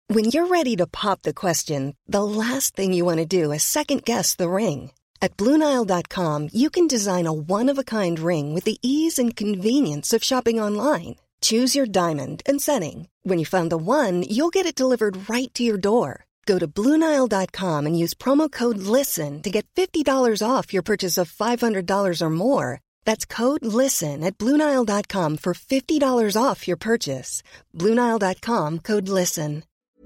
When you're ready to pop the question, the last thing you want to do is second-guess the ring. At BlueNile.com, you can design a one-of-a-kind ring with the ease and convenience of shopping online. Choose your diamond and setting. When you find the one, you'll get it delivered right to your door. Go to BlueNile.com and use promo code LISTEN to get $50 off your purchase of $500 or more. That's code LISTEN at BlueNile.com for $50 off your purchase. BlueNile.com, code LISTEN.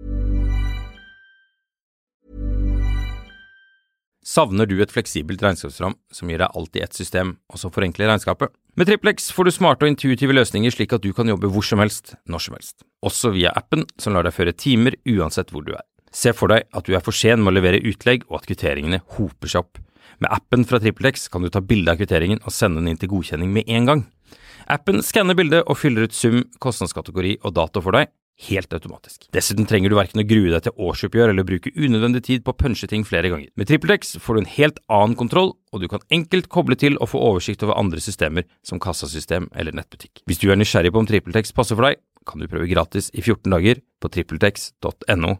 Savner du et fleksibelt regnskapsprogram som gir deg alt i ett system, og som forenkler regnskapet? Med TrippelX får du smarte og intuitive løsninger slik at du kan jobbe hvor som helst, når som helst. Også via appen som lar deg føre timer uansett hvor du er. Se for deg at du er for sen med å levere utlegg og at kvitteringene hoper seg opp. Med appen fra TrippelX kan du ta bilde av kvitteringen og sende den inn til godkjenning med en gang. Appen skanner bildet og fyller ut sum, kostnadskategori og dato for deg, helt automatisk. Dessuten trenger du hverken å grue deg til årsoppgjør eller bruke unødvendig tid på å punche ting flere ganger. Med TrippelX får du en helt annen kontroll, og du kan enkelt koble til og få oversikt over andre systemer som kassasystem eller nettbutikk. Hvis du er nysgjerrig på om TrippelX passer for deg, kan du prøve gratis i 14 dager på trippeltex.no.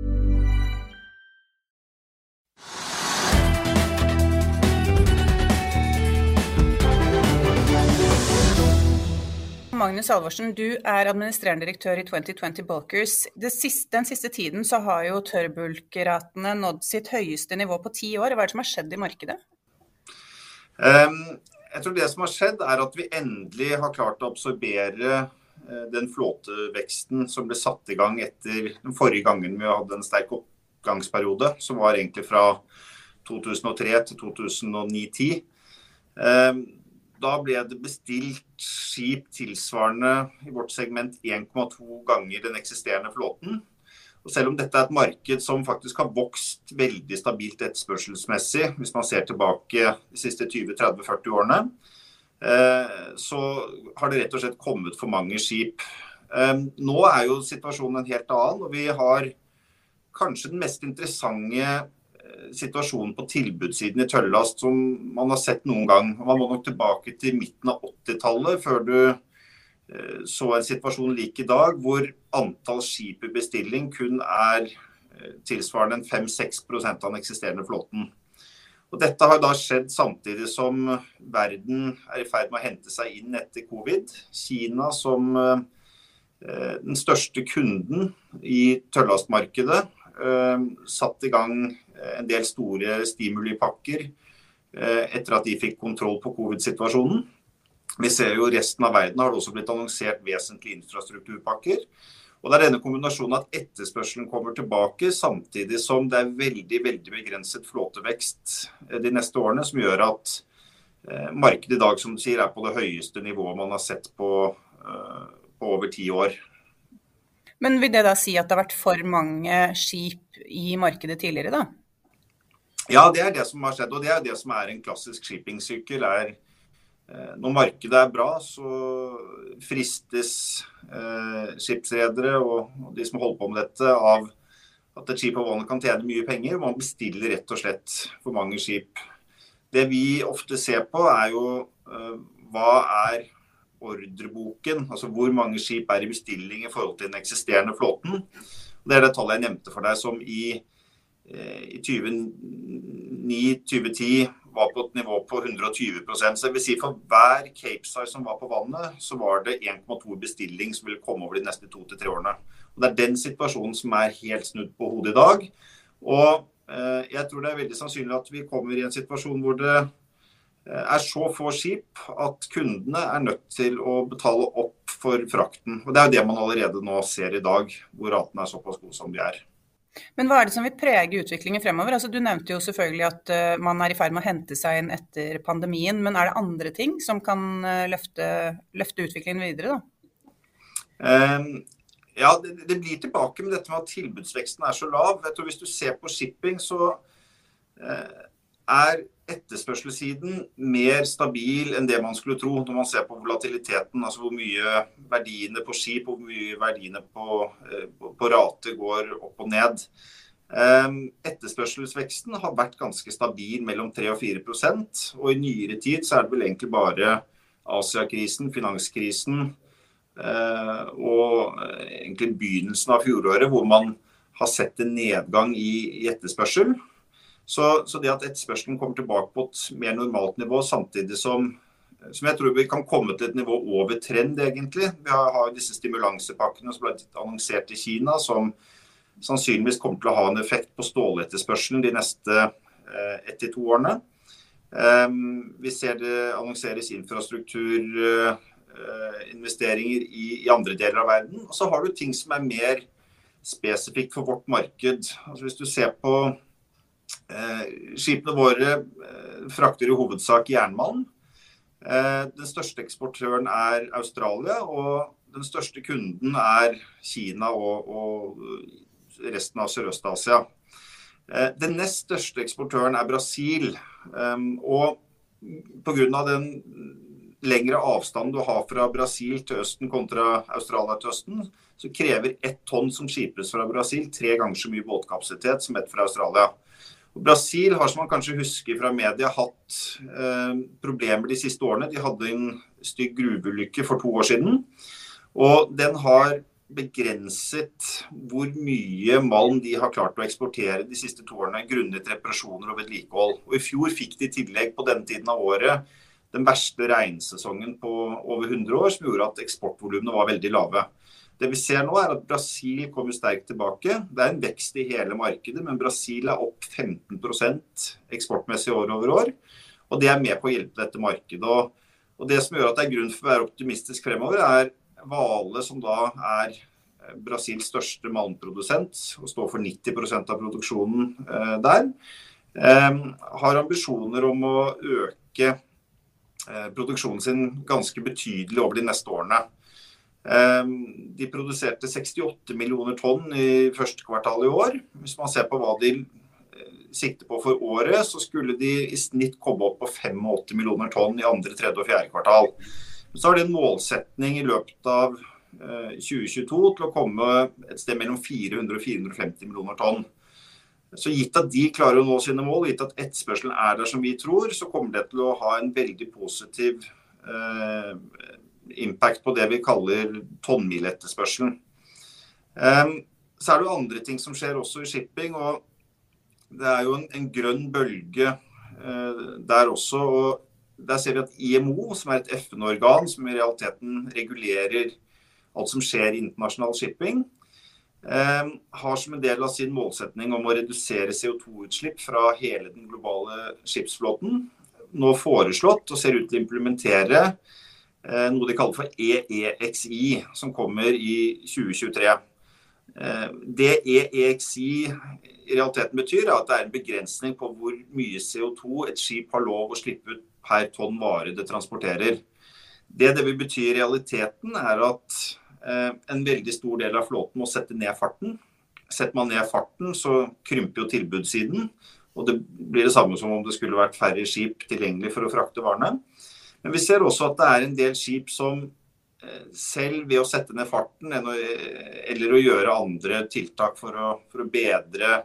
Magnus Alvorsen, du er administrerende direktør i 2020 Bulkers. Den siste tiden så har jo tørrbulkeratene nådd sitt høyeste nivå på 10 år. Hva er det som har skjedd i markedet? Jeg tror det som har skjedd er at vi endelig har klart å absorbere den flåteveksten som ble satt i gang etter den forrige gangen vi hadde en sterk oppgangsperiode, som var egentlig fra 2003 til 2009-10. Da ble det bestilt skip tilsvarende i vårt segment 1,2 ganger den eksisterende flåten. Og selv om dette er et marked som faktisk har vokst veldig stabilt etterspørselsmessig, hvis man ser tilbake de siste 20-30-40 årene, så har det rett og slett kommet for mange skip. Nå er jo situasjonen en helt annen, og vi har kanskje den mest interessante situasjonen på tilbudssiden i tørrlast som man har sett noen gang. Man må nok tilbake til midten av 80-tallet før du så en situasjon lik i dag, hvor antall skip i bestilling kun er tilsvarende 5-6% av den eksisterende flåten. Og dette har da skjedd samtidig som verden er i ferd med å hente seg inn etter covid. Kina som den største kunden i tørrlastmarkedet satt i gang en del store stimulipakker etter at de fikk kontroll på covid-situasjonen. Vi ser jo resten av verden har det også blitt annonsert vesentlige infrastrukturpakker. Og det er denne kombinasjonen at etterspørselen kommer tilbake, samtidig som det er veldig, veldig begrenset flåtevekst de neste årene, som gjør at markedet i dag, som du sier, er på det høyeste nivået man har sett på over 10 år. Men vil det da si at det har vært for mange skip i markedet tidligere da? Ja, det er det som har skjedd, og det er det som er en klassisk shipping-sykkel. Når markedet er bra, så fristes skipsredere og de som holder på med dette av at et skip av vannet kan tjene mye penger. Man bestiller rett og slett for mange skip. Det vi ofte ser på er jo hva er ordreboken, altså hvor mange skip er i bestilling i forhold til den eksisterende flåten. Det er det tallet jeg nevnte for deg, som i 2009-2010 var på et nivå på 120%. Så jeg vil si for hver Capesize som var på vannet, så var det 1,2 bestilling som ville komme over de neste 2-3 årene. Og det er den situasjonen som er helt snudd på hodet i dag. Og jeg tror det er veldig sannsynlig at vi kommer i en situasjon hvor det er så få skip at kundene er nødt til å betale opp for frakten. Og det er jo det man allerede nå ser i dag, hvor ratene er såpass gode som de er. Men hva er det som vil prege utviklingen fremover? Altså, du nevnte jo selvfølgelig at man er i ferd med å hente seg inn etter pandemien, men er det andre ting som kan løfte utviklingen videre da? Ja, det blir tilbake med dette med at tilbudsveksten er så lav. Jeg tror hvis du ser på shipping, så er etterspørselssiden mer stabil enn det man skulle tro når man ser på volatiliteten, altså hvor mye verdiene på skip og hvor mye verdiene på rate går opp og ned. Etterspørselsveksten har vært ganske stabil mellom 3-4%, og i nyere tid så er det vel egentlig bare Asia-krisen, finanskrisen og egentlig begynnelsen av fjoråret hvor man har sett en nedgang i etterspørsel. Så det at etterspørselen kommer tilbake på et mer normalt nivå, samtidig som jeg tror vi kan komme til et nivå over trend egentlig. Vi har disse stimulansepakkene som ble annonsert i Kina, som sannsynligvis kommer til å ha en effekt på ståletterspørselen de neste 1-2 årene. Vi ser det annonseres infrastrukturinvesteringer i andre deler av verden. Og så har du ting som mer spesifikt for vårt marked. Altså hvis du ser på skipene våre frakter i hovedsak jernmalm. Den største eksportøren Australia, og den største kunden Kina og resten av Sørøst-Asia. Den nest største eksportøren Brasil, og på grunn av den lengre avstanden du har fra Brasil til Østen kontra Australia til Østen, så krever 1 tonn som skipes fra Brasil 3 ganger så mye båtkapasitet som 1 fra Australia. Og Brasil har, som man kanskje husker fra media, hatt problemer de siste årene. De hadde en stygg gruveulykke for 2 år siden, og den har begrenset hvor mye malm de har klart å eksportere de siste 2 årene, grunnet reparasjoner og vedlikehold. Og i fjor fikk de i tillegg på denne tiden av året den verste regnsesongen på over 100 år, som gjorde at eksportvolumene var veldig lave. Det vi ser nå at Brasil kommer sterkt tilbake. Det en vekst i hele markedet, men Brasil opp 15% eksportmessig år over år. Og det med på å hjelpe dette markedet. Og det som gjør at det grunn for å være optimistisk fremover, Vale, som da Brasils største malmprodusent, og står for 90% av produksjonen der, har ambisjoner om å øke produksjonen sin ganske betydelig over de neste årene. De produserte 68 millioner tonn i første kvartal i år. Hvis man ser på hva de sikter på for året, så skulle de i snitt komme opp på 85 millioner tonn i andre, tredje og fjerde kvartal. Så har de en målsetning i løpet av 2022 til å komme et sted mellom 400 og 450 millioner tonn. Så gitt at de klarer å nå sine mål, gitt at etterspørselen der som vi tror, så kommer det til å ha en veldig positiv impact på det vi kaller tonnmiletterspørselen. Så det jo andre ting som skjer også i shipping, og det jo en grønn bølge der også, og der ser vi at IMO, som et FN-organ som i realiteten regulerer alt som skjer i internasjonal shipping, har som en del av sin målsetning om å redusere CO2-utslipp fra hele den globale skipsflåten nå foreslått og ser ut til å implementere noe de kaller for EEXI, som kommer i 2023. Det EEXI i realiteten betyr at det en begrensning på hvor mye CO2 et skip har lov å slippe ut per tonn vare det transporterer. Det vil bety i realiteten at en veldig stor del av flåten må sette ned farten. Setter man ned farten, så krymper jo tilbudssiden, og det blir det samme som om det skulle vært færre skip tilgjengelig for å frakte varene. Men vi ser også at det en del skip som selv ved å sette ned farten eller å gjøre andre tiltak for å bedre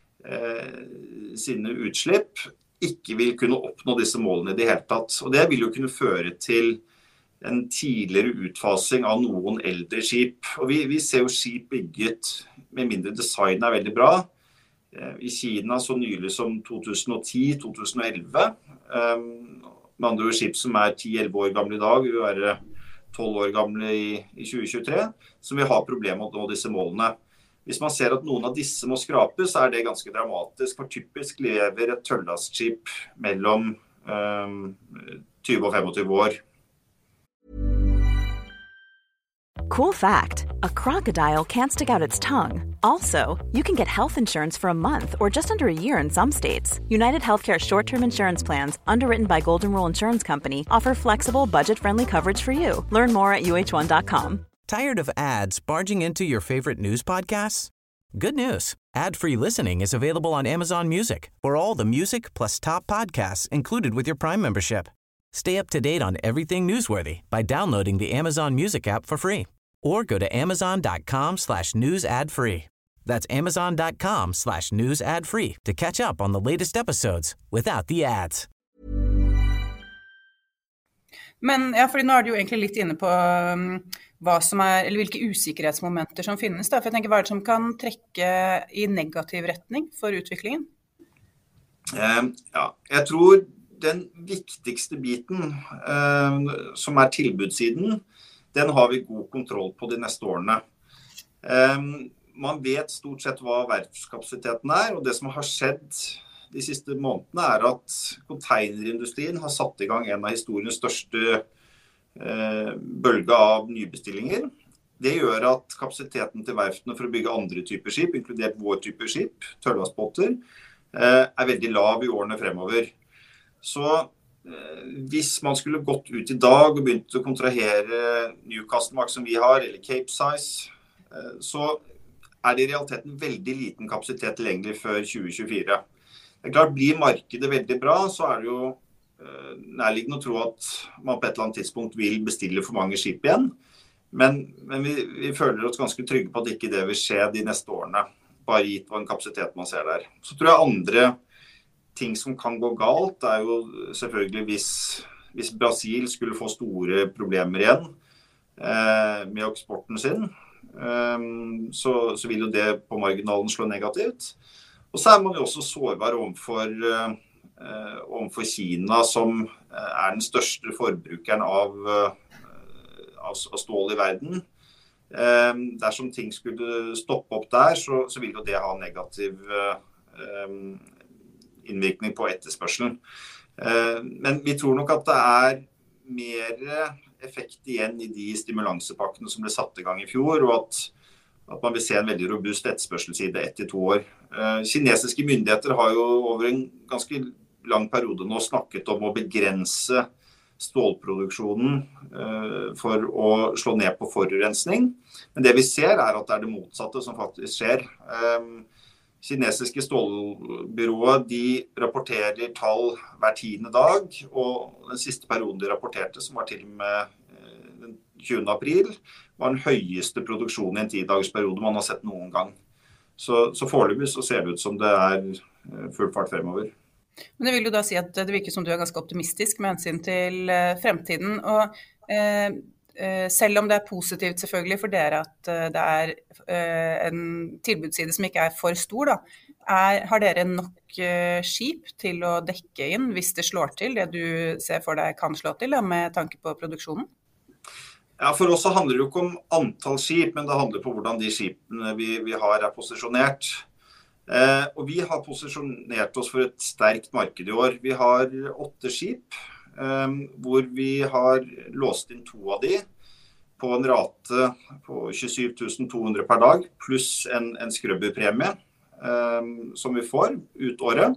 sine utslipp, ikke vil kunne oppnå disse målene i det hele tatt. Og det vil jo kunne føre til en tidligere utfasing av noen eldre skip. Og vi ser jo skip bygget med mindre design veldig bra. I Kina så nylig som 2010-2011. Med andre skip som 10-11 år gamle i dag, vil være 12 år gamle i 2023, som vil ha problemer med å nå disse målene. Hvis man ser at noen av disse må skrapes, så det ganske dramatisk, for typisk lever et tøllastskip mellom 20 og 25 år. Cool fact, a crocodile can't stick out its tongue. Also, you can get health insurance for a month or just under a year in some states. United Healthcare short-term insurance plans, underwritten by Golden Rule Insurance Company, offer flexible, budget-friendly coverage for you. Learn more at uh1.com. Tired of ads barging into your favorite news podcasts? Good news. Ad-free listening is available on Amazon Music for all the music plus top podcasts included with your Prime membership. Stay up to date on everything newsworthy by downloading the Amazon Music app for free. Or go to amazon.com/news ad free. That's amazon.com/news ad free to catch up on the latest episodes without the ads. Men ja, fordi nå er du jo egentlig litt inne på hva som eller hvilke usikkerhetsmomenter som finnes da. For jeg tenker, hva det som kan trekke i negativ retning for utviklingen? Ja, jeg tror den viktigste biten, som tilbudssiden, den har vi god kontroll på de neste årene. Man vet stort sett hva verftskapasiteten og det som har skjedd de siste månedene at containerindustrin har satt i gang en av historiens største bølge av nybestillinger. Det gjør at kapasiteten til verftene for å bygge andre typer skip, inkludert vår type skip, tørrlastbåter, veldig lav i årene fremover. Så hvis man skulle gått ut i dag og begynt å kontrahere Newcastle-mark som vi har, eller Capesize, så det i realiteten veldig liten kapasitet tilgjengelig før 2024. Det klart, blir markedet veldig bra, så det jo nærliggende å tro at man på et eller annet tidspunkt vil bestille for mange skip igjen. Men vi føler oss ganske trygge på at ikke det vil skje de neste årene, bare gitt hva en kapasitet man ser der. Så tror jeg andre ting som kan gå galt, jo selvfølgelig hvis Brasil skulle få store problemer igjen med eksporten sin, så vil jo det på marginalen slå negativt. Og så man jo også sårbar overfor Kina, som den største forbrukeren av stål i verden. Dersom ting skulle stoppe opp der, så vil jo det ha negativ innvirkning på etterspørselen. Men vi tror nok at det mer effekt igjen i de stimulansepakkene som ble satt i gang i fjor, og at man vil se en veldig robust etterspørselsside 1 til 2 år. Kinesiske myndigheter har jo over en ganske lang periode nå snakket om å begrense stålproduksjonen for å slå ned på forurensning. Men det vi ser at det det motsatte som faktisk skjer. Kinesiske stålbyråer, de rapporterer tall hver 10. dag, og den siste perioden de rapporterte, som var til og med den 20. april, var den høyeste produksjonen i en 10-dagersperiode man har sett noen gang. Så foreløpig så ser det ut som det full fart fremover. Men det vil jo da si at det virker som du ganske optimistisk med hensyn til fremtiden, og selv om det positivt selvfølgelig for dere at det en tilbudsside som ikke for stor da, har dere nok skip til å dekke inn hvis det slår til, det du ser for deg kan slå til da, med tanke på produksjonen? Ja, for oss så handler det jo ikke om antall skip, men det handler på hvordan de skipene vi har posisjonert. Og vi har posisjonert oss for et sterkt marked i år. Vi har 8 skip, hvor vi har låst inn 2 av de på en rate på 27.200 per dag, pluss en skrubberpremie som vi får ut året.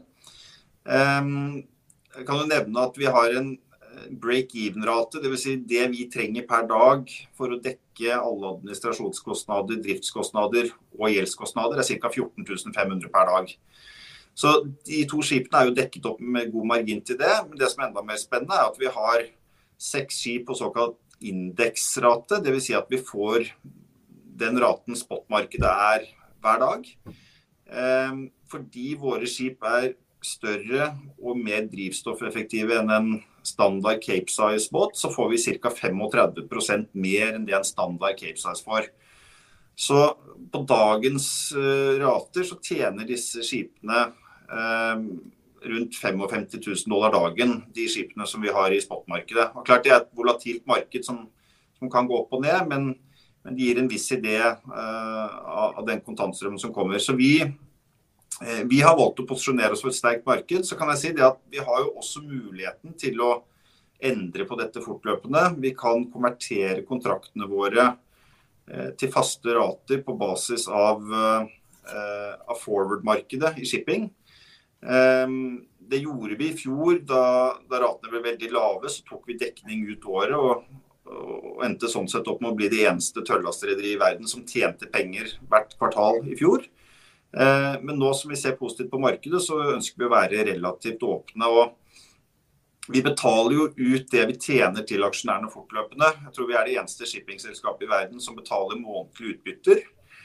Jeg kan jo nevne at vi har en break-even-rate, det vil si det vi trenger per dag for å dekke alle administrasjonskostnader, driftskostnader og gjeldskostnader ca. 14.500 per dag. Så de 2 skipene jo dekket opp med god margin til det, men det som enda mer spennende at vi har 6 skip på såkalt indeksrate, det vil si at vi får den raten spotmarkedet hver dag. Fordi våre skip større og mer drivstoffeffektive enn en standard Capesize-båt, så får vi ca. 35% mer enn det en standard Capesize får. Så på dagens rater så tjener disse skipene rundt $55,000 dagen, de skipene som vi har i spotmarkedet. Og klart det et volatilt marked som kan gå opp og ned, men det gir en viss idé av den kontantstrømmen som kommer. Så vi har valgt å posisjonere oss for et sterkt marked, så kan jeg si det at vi har jo også muligheten til å endre på dette fortløpende. Vi kan konvertere kontraktene våre til faste rater på basis av forward-markedet i shipping. Det gjorde vi i fjor, da ratene ble veldig lave, så tok vi dekning ut året, og endte sånn sett opp med å bli det eneste tørrlastrederi i verden som tjente penger hvert kvartal i fjor. Men nå som vi ser positivt på markedet, så ønsker vi å være relativt åpne, og vi betaler jo ut det vi tjener til aksjonærene fortløpende. Jeg tror vi det eneste shippingselskapet i verden som betaler månedlige utbytter.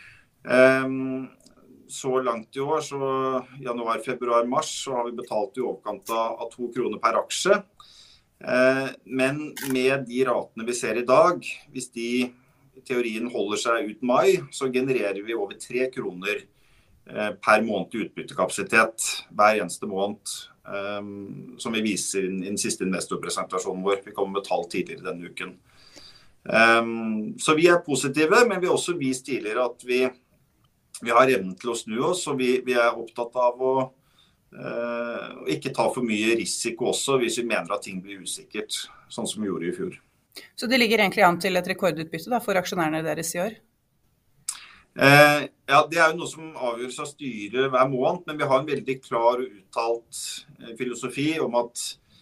Så langt i år, så januar, februar, mars, så har vi betalt i overkant av 2 kroner per aksje. Men med de ratene vi ser i dag, hvis de i teorien holder seg ut mai, så genererer vi over 3 kroner per måned i utbyttekapasitet hver eneste måned, som vi viser i den siste investorpresentasjonen vår. Vi kommer med tall tidligere denne uken. Så vi positive, men vi har også vist tidligere at vi har evnen til å snu oss, og vi opptatt av å ikke ta for mye risiko også hvis vi mener at ting blir usikkert, sånn som vi gjorde i fjor. Så det ligger egentlig an til et rekordutbytte da, for aksjonærene deres i år? Ja, det jo noe som avgjøres av styret hver måned, men vi har en veldig klar og uttalt filosofi om at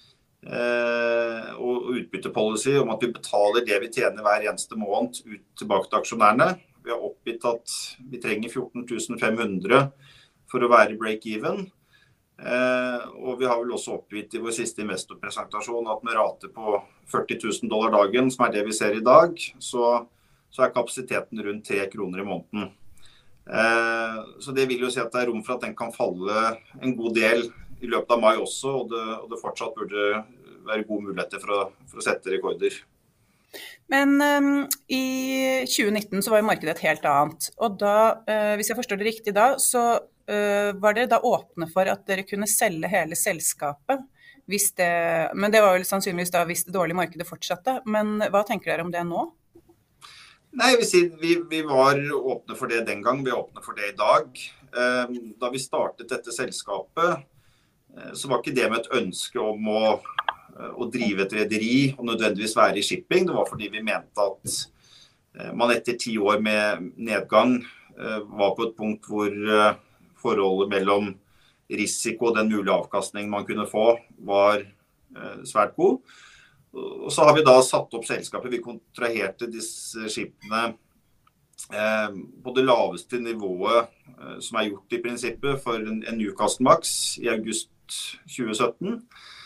og utbyttepolicy om at vi betaler det vi tjener hver eneste måned ut tilbake til aksjonærene. Vi har oppgitt at vi trenger 14 500 for å være break-even. Og vi har vel også oppgitt i vår siste investorpresentasjon at med rate på $40,000 dagen, som det vi ser i dag, så kapasiteten rundt 3 kroner i måneden. Så det vil jo si at det rom for at den kan falle en god del i løpet av mai også, og det fortsatt burde være gode muligheter for å sette rekorder. Men i 2019 så var jo markedet et helt annet, og da, hvis jeg forstår det riktig da, så var dere da åpne for at dere kunne selge hele selskapet, men det var vel sannsynligvis da hvis det dårlige markedet fortsatte, men hva tenker dere om det nå? Nei, vi var åpne for det den gang, vi åpne for det i dag. Da vi startet dette selskapet, så var ikke det med et ønske om å drive et rederi og nødvendigvis være i shipping. Det var fordi vi mente at man etter 10 år med nedgang var på et punkt hvor forholdet mellom risiko og den mulige avkastning man kunne få var svært god. Og så har vi da satt opp selskapet. Vi kontraherte disse skipene på det laveste nivået som gjort i prinsippet for en Newcastle-max i august 2017.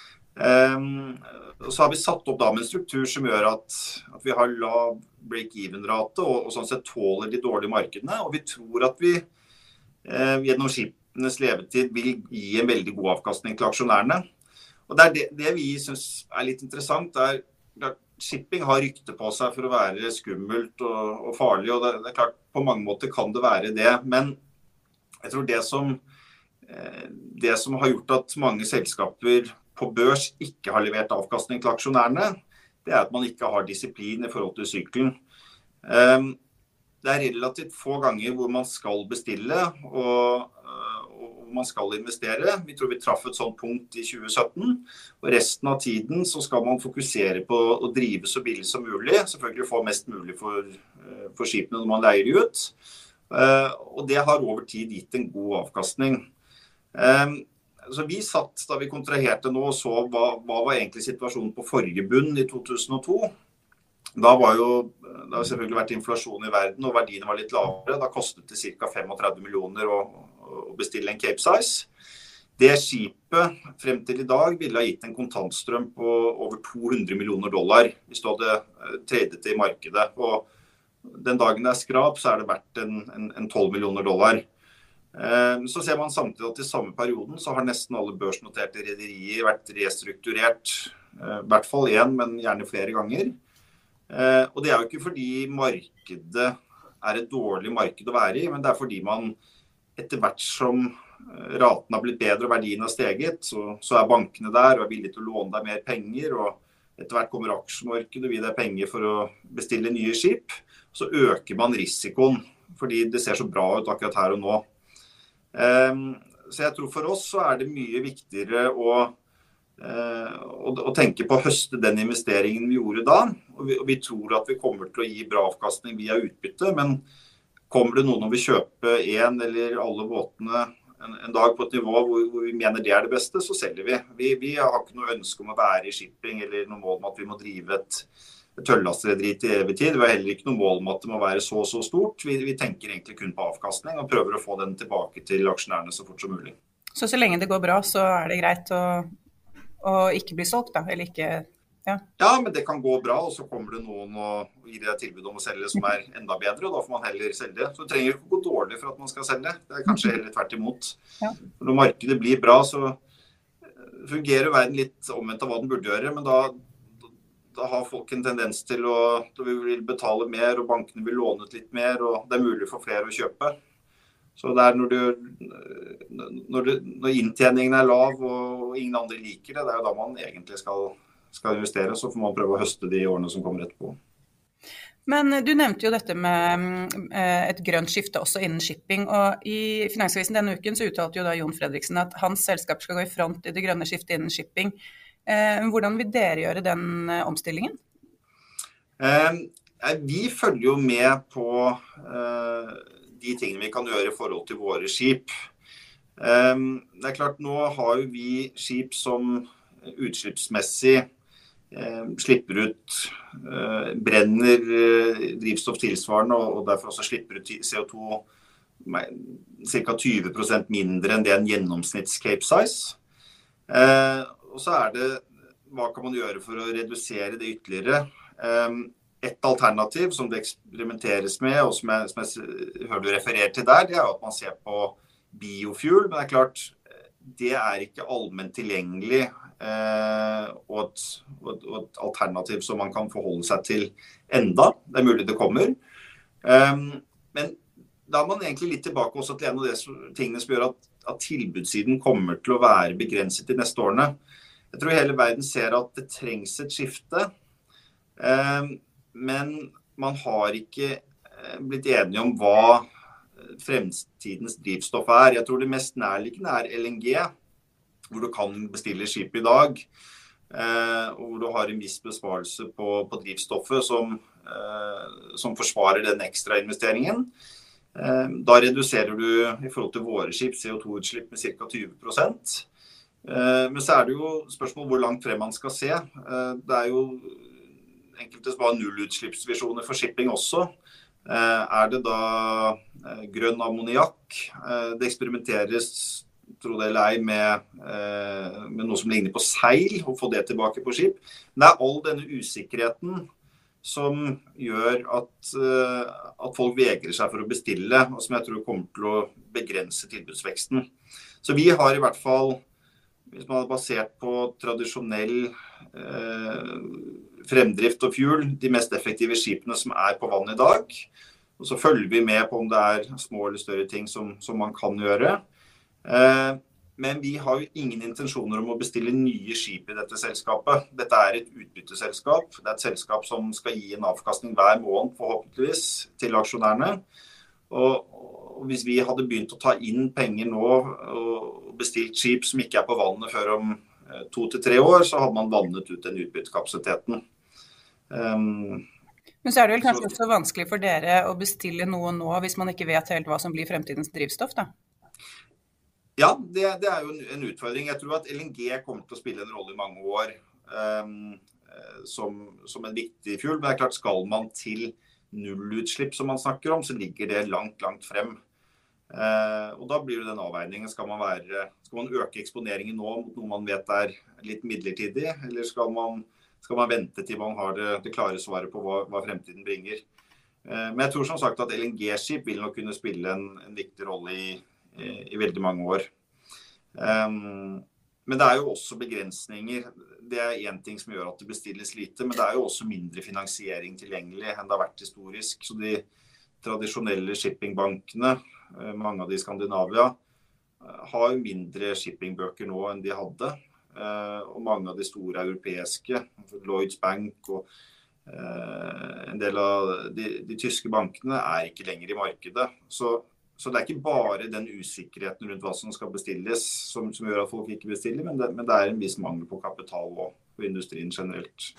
Og så har vi satt opp da med en struktur som gjør at vi har lav break-even-rate og sånn sett tåler de dårlige markedene, og vi tror at vi gjennom skipenes levetid vil gi en veldig god avkastning til aksjonærene. Og det vi synes litt interessant at shipping har rykte på seg for å være skummelt og farlig, og det klart på mange måter kan det være det, men jeg tror det som har gjort at mange selskaper på børs ikke har levert avkastning til aksjonærene, det at man ikke har disiplin i forhold til syklen. Det relativt få ganger hvor man skal bestille og man skal investere. Vi tror vi traff et sånt punkt i 2017, og resten av tiden så skal man fokusere på å drive så billig som mulig, selvfølgelig få mest mulig for skipene når man leier de ut, og det har over tid gitt en god avkastning. Så vi satt da vi kontraherte nå og så hva var egentlig situasjonen på forrige bunn i 2002. Da var det har selvfølgelig vært inflasjon i verden, og verdiene var litt lavere. Da kostet det ca. 35 millioner å bestille en Capesize. Det skipet frem til i dag ville ha gitt en kontantstrøm på over $200 millioner hvis du hadde tradet det i markedet. Og den dagen det skrap, så det verdt en $12 millioner. Så ser man samtidig at i samme perioden så har nesten alle børsnoterte rederier vært restrukturert, i hvert fall en, men gjerne flere ganger. Og det jo ikke fordi markedet et dårlig marked å være i, men det fordi man etter hvert som raten har blitt bedre og verdien har steget, så bankene der og villige til å låne deg mer penger, og etter hvert kommer aksjemarkedet og vil deg penger for å bestille nye skip, så øker man risikoen, fordi det ser så bra ut akkurat her og nå. Så jeg tror for oss så det mye viktigere å tenke på å høste den investeringen vi gjorde da, og vi tror at vi kommer til å gi bra avkastning via utbytte, men kommer det noen om vi kjøper en eller alle båtene en dag på et nivå hvor vi mener det det beste, så selger vi. Vi har ikke noe ønske om å være i shipping eller noe mål om at vi må drive et tøllastrederi til evig tid. Vi har heller ikke noe mål om at det må være så stort. Vi tenker egentlig kun på avkastning og prøver å få den tilbake til aksjonærene så fort som mulig. Så lenge det går bra, så det greit å ikke bli solgt da, eller ikke... Ja, men det kan gå bra, og så kommer det noen og gir deg tilbud om å selge som enda bedre, og da får man heller selge. Så det trenger ikke gå dårlig for at man skal selge. Det kanskje heller tvert imot. Ja. Når markedet blir bra, så fungerer verden litt omvendt av hva den burde gjøre, men da har folk en tendens til å vil betale mer, og bankene vil låne ut litt mer, og det er mulig for flere å kjøpe. Så det er når inntjeningen er lav og ingen andre liker det, det er jo da man egentlig skal investere, så får man prøve å høste de årene som kommer etterpå. Men du nevnte jo dette med et grønt skifte også innen shipping, og i Finansavisen denne uken så uttalte jo da Jon Fredriksen at hans selskap skal gå i front i det grønne skiftet innen shipping. Hvordan vil dere gjøre den omstillingen? Vi følger jo med på de tingene vi kan gjøre i forhold til våre skip. Det er klart, nå har jo vi skip som utslippsmessig slipper ut, brenner drivstoff tilsvarende, og derfor også slipper ut CO2 ca. 20% mindre enn det en gjennomsnitts Capesize. Og så er det, hva kan man gjøre for å redusere det ytterligere? Et alternativ som det eksperimenteres med, og som jeg hører du refererer til der, det er at man ser på biofuel, men det er klart, det er ikke allment tilgjengelig, og et alternativ som man kan forholde seg til enda. Det er mulig det kommer. Men da er man egentlig litt tilbake også til en av de tingene som gjør at tilbudssiden kommer til å være begrenset de neste årene. Jeg tror hele verden ser at det trengs et skifte, men man har ikke blitt enige om hva fremtidens drivstoff er. Jeg tror det mest nærliggende er LNG, hvor du kan bestille skip i dag, og hvor du har en viss besparelse på drivstoffet som forsvarer den ekstra investeringen. Da reduserer du i forhold til våre skip CO2-utslipp med ca. 20%. Men så er det jo spørsmål hvor langt frem man skal se. Det er jo enkelte som har nullutslippsvisjoner for shipping også. Er det da grønn ammoniakk? Det eksperimenteres, tro det eller ei, med noe som ligner på seil, og få det tilbake på skip. Men det er all denne usikkerheten som gjør at folk vegrer seg for å bestille, og som jeg tror kommer til å begrense tilbudsveksten. Så vi har i hvert fall, hvis man er basert på tradisjonell fremdrift og fuel, de mest effektive skipene som er på vann i dag, og så følger vi med på om det er små eller større ting som man kan gjøre. Men vi har jo ingen intensjoner om å bestille nye skip i dette selskapet. Dette er et utbytteselskap. Det er et selskap som skal gi en avkastning hver måned, forhåpentligvis, til aksjonærene. Og hvis vi hadde begynt å ta inn penger nå og bestilt skip som ikke er på vannet før om 2 til 3 år, så hadde man vannet ut den utbyttekapasiteten. Men så er det vel kanskje også vanskelig for dere å bestille noe nå hvis man ikke vet helt hva som blir fremtidens drivstoff, da? Ja, det er jo en utfordring. Jeg tror at LNG kommer til å spille en rolle i mange år som en viktig fuel, men det er klart, skal man til nullutslipp som man snakker om, så ligger det langt frem. Og da blir det den avveiningen. Skal man øke eksponeringen nå mot noe man vet er litt midlertidig, eller skal man vente til man har det klare svaret på hva fremtiden bringer? Men jeg tror som sagt at LNG-skip vil nok kunne spille en viktig rolle i veldig mange år. Men det er jo også begrensninger. Det er en ting som gjør at det bestilles lite, men det er jo også mindre finansiering tilgjengelig enn det har vært historisk. Så de tradisjonelle shippingbankene, mange av de i Skandinavia, har jo mindre shippingbøker nå enn de hadde. Og mange av de store europeiske, Lloyds Bank og en del av de tyske bankene er ikke lenger i markedet. Så det er ikke bare den usikkerheten rundt hva som skal bestilles som gjør at folk ikke bestiller, men det er en viss mangel på kapital og på industrien generelt.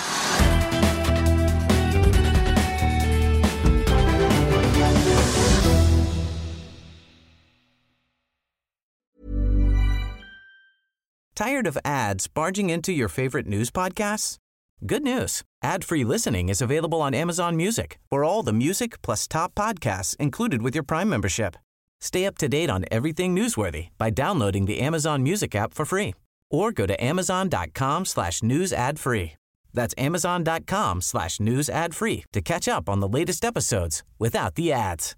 Tired of ads barging into your favorite news podcasts? Good news. Ad-free listening is available on Amazon Music for all the music plus top podcasts included with your Prime membership. Stay up to date on everything newsworthy by downloading the Amazon Music app for free or go to amazon.com/news ad free. That's amazon.com/news ad free to catch up on the latest episodes without the ads.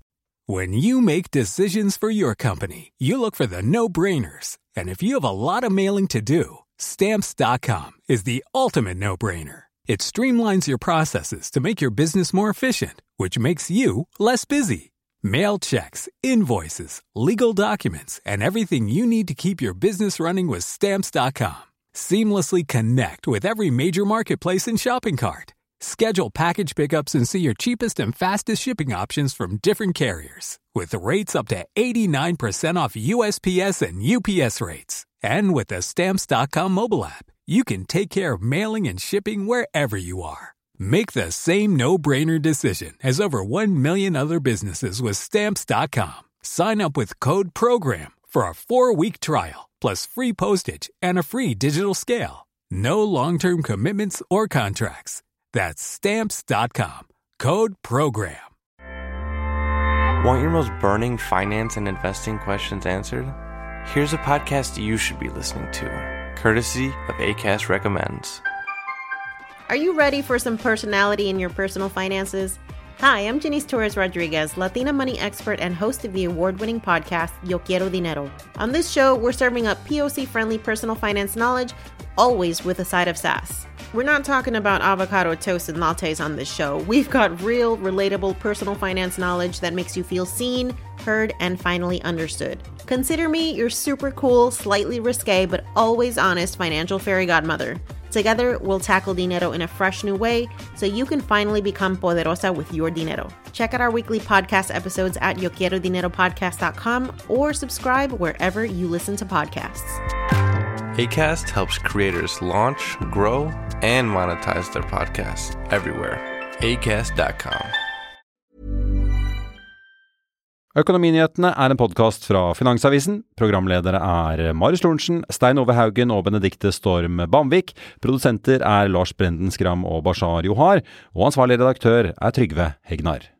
When you make decisions for your company, you look for the no-brainers. And if you have a lot of mailing to do, Stamps.com is the ultimate no-brainer. It streamlines your processes to make your business more efficient, which makes you less busy. Mail checks, invoices, legal documents, and everything you need to keep your business running with Stamps.com. Seamlessly connect with every major marketplace and shopping cart. Schedule package pickups and see your cheapest and fastest shipping options from different carriers, with rates up to 89% off USPS and UPS rates. And with the Stamps.com mobile app, you can take care of mailing and shipping wherever you are. Make the same no-brainer decision as over 1 million other businesses with Stamps.com. Sign up with code PROGRAM for a 4-week trial, plus free postage and a free digital scale. No long-term commitments or contracts. That's Stamps.com. Code PROGRAM. Want your most burning finance and investing questions answered? Here's a podcast you should be listening to, courtesy of Acast Recommends. Are you ready for some personality in your personal finances? Hi, I'm Janice Torres-Rodriguez, Latina money expert and host of the award-winning podcast, Yo Quiero Dinero. On this show, we're serving up POC-friendly personal finance knowledge, always with a side of sass. We're not talking about avocado toast and lattes on this show. We've got real, relatable personal finance knowledge that makes you feel seen, heard, and finally understood. Consider me your super cool, slightly risque, but always honest financial fairy godmother. Together, we'll tackle dinero in a fresh new way so you can finally become poderosa with your dinero. Check out our weekly podcast episodes at YoQuieroDineroPodcast.com or subscribe wherever you listen to podcasts. Acast helps creators launch, grow, and monetize their podcasts everywhere. Acast.com. Økonominyhetene er en podcast fra Finansavisen. Programledere er Marius Lorentzen, Stein Ove Haugen og Benedikte Storm Bamvik. Produsenter er Lars Brenden Skram og Bashar Johar. Og ansvarlig redaktør er Trygve Hegnar.